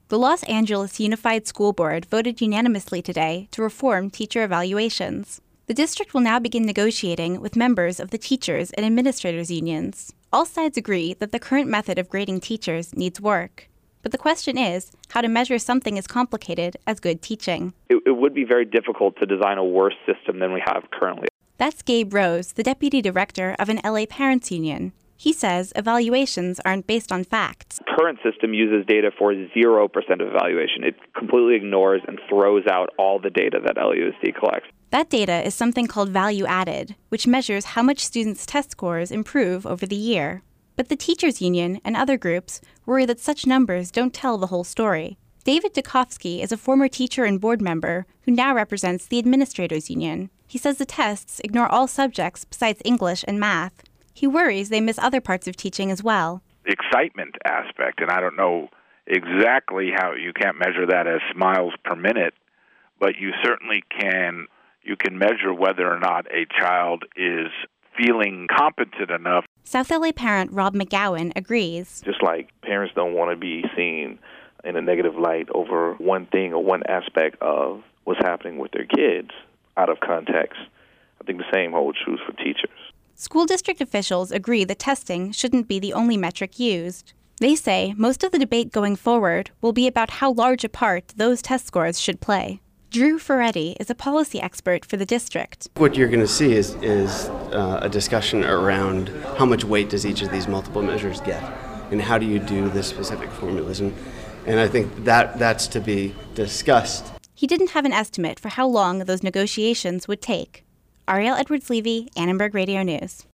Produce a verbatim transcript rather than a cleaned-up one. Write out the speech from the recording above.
The Los Angeles Unified School Board voted unanimously today to reform teacher evaluations. The district will now begin negotiating with members of the teachers and administrators unions. All sides agree that the current method of grading teachers needs work. But the question is how to measure something as complicated as good teaching. It, it would be very difficult to design a worse system than we have currently. That's Gabe Rose, the deputy director of an L A parents union. He says evaluations aren't based on facts. The current system uses data for zero percent of evaluation. It completely ignores and throws out all the data that L U S D collects. That data is something called value added, which measures how much students' test scores improve over the year. But the teachers union and other groups worry that such numbers don't tell the whole story. David Dukovsky is a former teacher and board member who now represents the administrators union. He says the tests ignore all subjects besides English and math. He worries they miss other parts of teaching as well. The excitement aspect, and I don't know exactly how you can't measure that as miles per minute, but you certainly can, you can measure whether or not a child is feeling competent enough. South L A parent Rob McGowan agrees. Just like parents don't want to be seen in a negative light over one thing or one aspect of what's happening with their kids out of context, I think the same holds true for teachers. School district officials agree that testing shouldn't be the only metric used. They say most of the debate going forward will be about how large a part those test scores should play. Drew Ferretti is a policy expert for the district. What you're going to see is, is uh, a discussion around how much weight does each of these multiple measures get, and how do you do the specific formulas. And, and I think that that's to be discussed. He didn't have an estimate for how long those negotiations would take. Ariel Edwards-Levy, Annenberg Radio News.